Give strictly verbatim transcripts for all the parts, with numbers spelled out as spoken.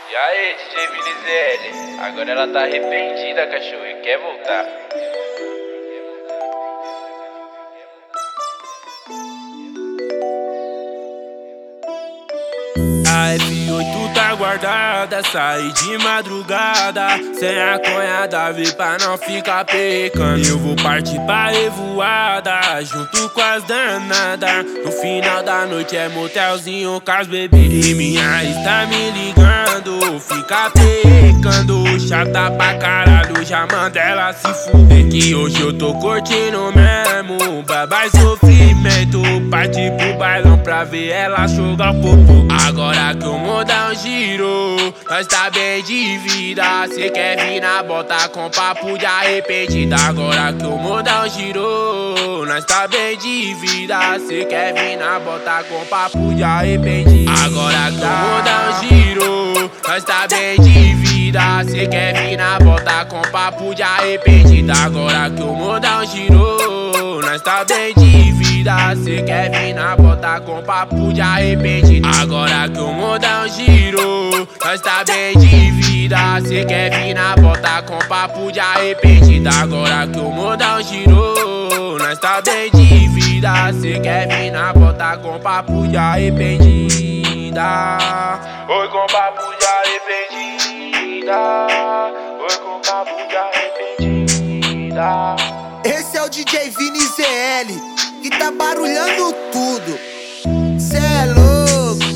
E aí, D J Vinizelli? Agora ela tá arrependida, cachorro, e quer voltar. A F oito tá guardada, saí de madrugada, sem a cunhada, vi pra não ficar pecando. Eu vou partir pra revoada, junto com as danadas. No final da noite é motelzinho com as bebês. E minha ex tá me ligando, fica pecando. Chata pra caralho, já manda ela se fuder. Que hoje eu tô curtindo mesmo, babai sofrimento. Parti pro bailão pra ver ela jogar popô. Agora que o mundo é um giro, nós tá bem de vida. Cê quer vir na bota com papo de arrependida. Agora que o mundo é um giro, nós tá bem de vida. Cê quer vir na bota com papo de arrependida. Agora que o mundo é um giro, nós tá bem de vida. Cê quer vir na bota com papo de arrependida. Agora que o mundo é um giro, nós tá bem de vida. Cê quer vir na bota com papo de arrependida. Agora que o mundo é um giro, nós tá bem de vida. Cê quer vir na bota com papo de arrependida. Agora que o mundo é um giro, nós tá bem de vida. Cê quer vir na bota com papo de arrependida. Oi, com papo de arrependida. Oi, com papo de arrependida. Esse é o D J Vinizelli, que tá barulhando tudo. Cê é louco.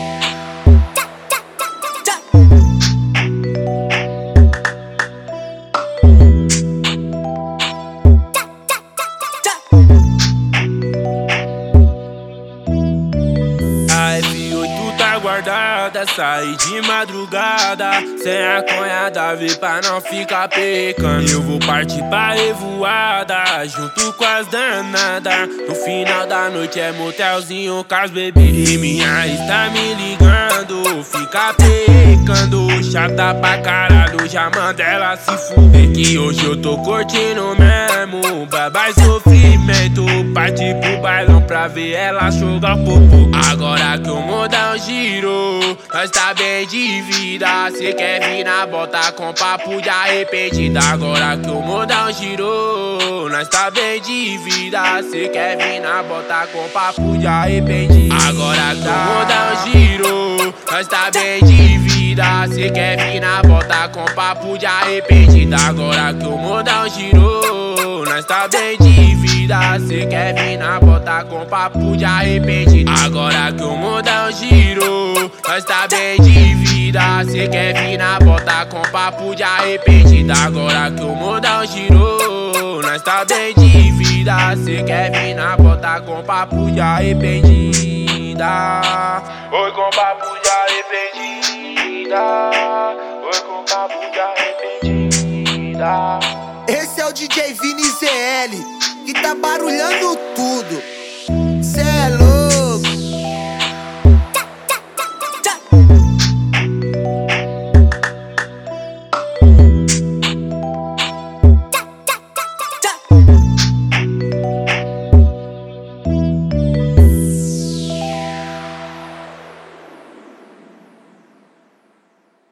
A F oito tá guardada, saí de madrugada, sem a cunhada, vi pra não ficar pecando. Eu vou partir pra revoada, junto com as danadas. No final da noite é motelzinho com as bebês. E minha ex tá me ligando, fica pecando. Chata pra caralho, já manda ela se fuder. Que hoje eu tô curtindo mesmo, babai sofrimento. Parti pro bailão pra ver ela jogar popô. Agora que o mundo é um giro, nós tá bem de vida. Cê quer vir na bota com papo de arrependida. Agora que o mundo é um giro, nós tá bem de vida. Cê quer vir na bota com papo de arrependida. Agora que o mundo é um giro, nós tá bem de vida. Cê quer vir na bota com papo de arrependida. Agora que o mundo é um giro, nós tá bem de vida. Cê quer vir na bota com papo de arrependida. Agora que o mundo é um giro, nós tá bem de vida. Cê quer vir na bota com papo de arrependida. Agora que o mundo é um giro, nós tá bem de vida. Cê quer vir na bota com papo de arrependida. Oi, com papo de arrependida. Oi, com papo de arrependida. Esse é o D J Vinizelli, que tá barulhando tudo.